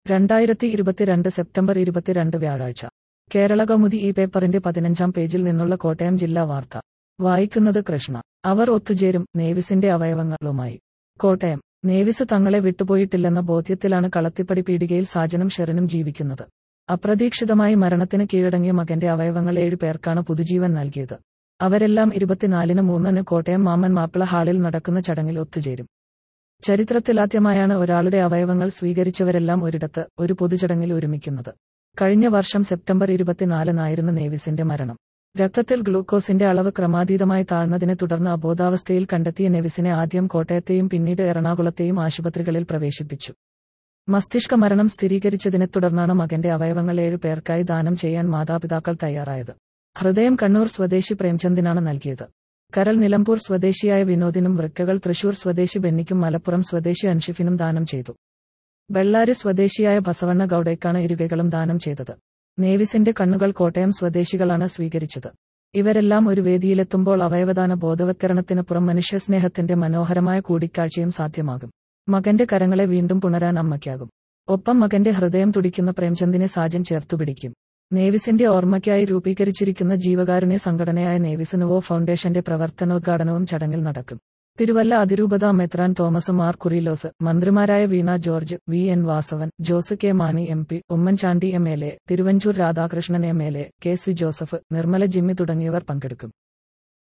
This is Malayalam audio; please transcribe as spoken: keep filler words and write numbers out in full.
രണ്ടായിരത്തി ഇരുപത്തിരണ്ട് സെപ്റ്റംബർ ഇരുപത്തിരണ്ട് വ്യാഴാഴ്ച കേരളകൗമുദി ഈ പേപ്പറിന്റെ പതിനഞ്ചാം പേജിൽ നിന്നുള്ള കോട്ടയം ജില്ലാ വാർത്ത വായിക്കുന്നത് കൃഷ്ണ. അവർ ഒത്തുചേരും നേവിസിന്റെ അവയവങ്ങളുമായി. കോട്ടയം. നേവിസ് തങ്ങളെ വിട്ടുപോയിട്ടില്ലെന്ന ബോധ്യത്തിലാണ് കളത്തിപ്പടി പീടികയിൽ സാജനും ഷെറിനും ജീവിക്കുന്നത്. അപ്രതീക്ഷിതമായി മരണത്തിന് കീഴടങ്ങിയ മകന്റെ അവയവങ്ങൾ ഏഴു പേർക്കാണ് പുതുജീവൻ നൽകിയത്. അവരെല്ലാം ഇരുപത്തിനാലിന് മൂന്നിന് കോട്ടയം മാമ്മൻ മാപ്പിള ഹാളിൽ നടക്കുന്ന ചടങ്ങിൽ ഒത്തുചേരും. ചരിത്രത്തിലാദ്യമായാണ് ഒരാളുടെ അവയവങ്ങൾ സ്വീകരിച്ചവരെല്ലാം ഒരിടത്ത് ഒരു പൊതുചടങ്ങിൽ ഒരുമിക്കുന്നത്. കഴിഞ്ഞ വർഷം സെപ്റ്റംബർ ഇരുപത്തിനാലിനായിരുന്നു നേവിസിന്റെ മരണം. രക്തത്തിൽ ഗ്ലൂക്കോസിന്റെ അളവ് ക്രമാതീതമായി താഴ്ന്നതിനെ തുടർന്ന് അബോധാവസ്ഥയിൽ കണ്ടെത്തിയ നേവിസിനെ ആദ്യം കോട്ടയത്തെയും പിന്നീട് എറണാകുളത്തെയും ആശുപത്രികളിൽ പ്രവേശിപ്പിച്ചു. മസ്തിഷ്ക മരണം സ്ഥിരീകരിച്ചതിനെ തുടർന്നാണ് മകന്റെ അവയവങ്ങൾ ഏഴു പേർക്കായി ദാനം ചെയ്യാൻ മാതാപിതാക്കൾ തയ്യാറായത്. ഹൃദയം കണ്ണൂർ സ്വദേശി പ്രേംചന്ദിനാണ് നൽകിയത്. കരൾ നിലമ്പൂർ സ്വദേശിയായ വിനോദിനും വൃക്കകൾ തൃശൂർ സ്വദേശി ബെന്നിക്കും മലപ്പുറം സ്വദേശി അൻഷിഫിനും ദാനം ചെയ്തു. ബെള്ളാരി സ്വദേശിയായ ബസവണ്ണ ഗൌഡയ്ക്കാണ് ഇരുകൈകളും ദാനം ചെയ്തത്. നേവിസിന്റെ കണ്ണുകൾ കോട്ടയം സ്വദേശികളാണ് സ്വീകരിച്ചത്. ഇവരെല്ലാം ഒരു വേദിയിലെത്തുമ്പോൾ അവയവദാന ബോധവത്കരണത്തിനപ്പുറം മനുഷ്യസ്നേഹത്തിന്റെ മനോഹരമായ കൂടിക്കാഴ്ചയും സാധ്യമാകും. മകന്റെ കരങ്ങളെ വീണ്ടും പുണരാൻ അമ്മയ്ക്കാകും. ഒപ്പം മകന്റെ ഹൃദയം തുടിക്കുന്ന പ്രേംചന്ദിനെ സാജൻ ചേർത്തുപിടിക്കും. നേവിസിന്റെ ഓർമ്മയ്ക്കായി രൂപീകരിച്ചിരിക്കുന്ന ജീവകാരുണ്യ സംഘടനയായ നേവിസ് നുവോ ഫൗണ്ടേഷന്റെ പ്രവർത്തനോദ്ഘാടനവും ചടങ്ങിൽ നടക്കും. തിരുവല്ല അതിരൂപത മെത്രാൻ തോമസ് മാർ കുറിലോസ്, മന്ത്രിമാരായ Veena George, V N Vasavan, Jose K Mani M P, Oommen Chandy M L A, Thiruvanchoor Radhakrishnan M L A, K C Joseph, Nirmala Jimmy തുടങ്ങിയവർ പങ്കെടുക്കും.